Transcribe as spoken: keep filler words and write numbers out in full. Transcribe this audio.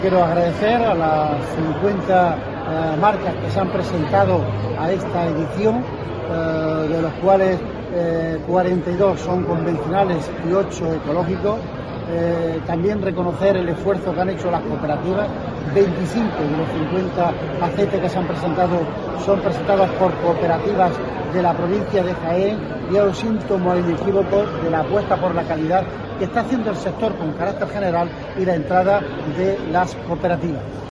Quiero agradecer a las cincuenta eh, marcas que se han presentado a esta edición, eh, de los cuales eh, cuarenta y dos son convencionales y ocho ecológicos. Eh, también reconocer el esfuerzo que han hecho las cooperativas. veinticinco de los cincuenta aceites que se han presentado son presentados por cooperativas de la provincia de Jaén, y es un síntoma inequívoco de la apuesta por la calidad que está haciendo el sector con carácter general y la entrada de las cooperativas.